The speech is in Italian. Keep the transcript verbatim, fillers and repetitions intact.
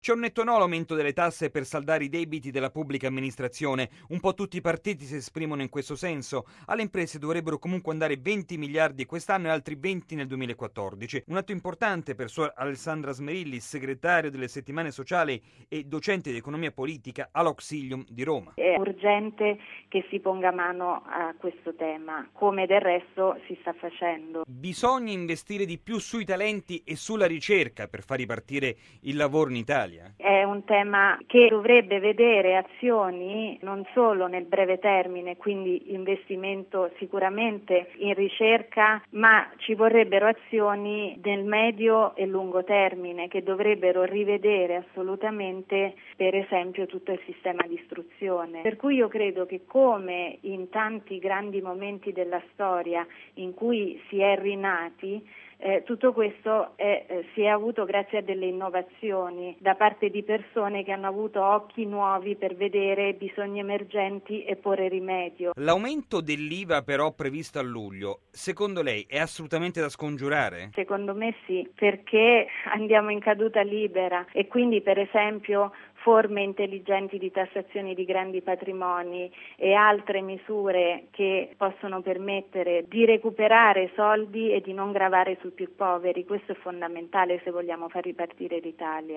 C'è un netto no all'aumento delle tasse per saldare i debiti della pubblica amministrazione. Un po' tutti i partiti si esprimono in questo senso. Alle imprese dovrebbero comunque andare venti miliardi quest'anno e altri venti nel duemilaquattordici. Un atto importante per Suor Alessandra Smerilli, segretario delle settimane sociali e docente di economia politica all'Auxilium di Roma. È urgente che si ponga mano a questo tema, come del resto si sta facendo. Bisogna investire di più sui talenti e sulla ricerca per far ripartire il lavoro in Italia? È un tema che dovrebbe vedere azioni non solo nel breve termine, quindi investimento sicuramente in ricerca, ma ci vorrebbero azioni nel medio e lungo termine che dovrebbero rivedere assolutamente, per esempio, tutto il sistema di istruzione. Per cui io credo che, come in tanti grandi momenti della storia in cui si è rinati, Eh, tutto questo è, eh, si è avuto grazie a delle innovazioni da parte di persone che hanno avuto occhi nuovi per vedere bisogni emergenti e porre rimedio. L'aumento dell'I V A però previsto a luglio, secondo lei è assolutamente da scongiurare? Secondo me sì, perché andiamo in caduta libera e quindi, per esempio, forme intelligenti di tassazione di grandi patrimoni e altre misure che possono permettere di recuperare soldi e di non gravare sui più poveri. Questo è fondamentale se vogliamo far ripartire l'Italia.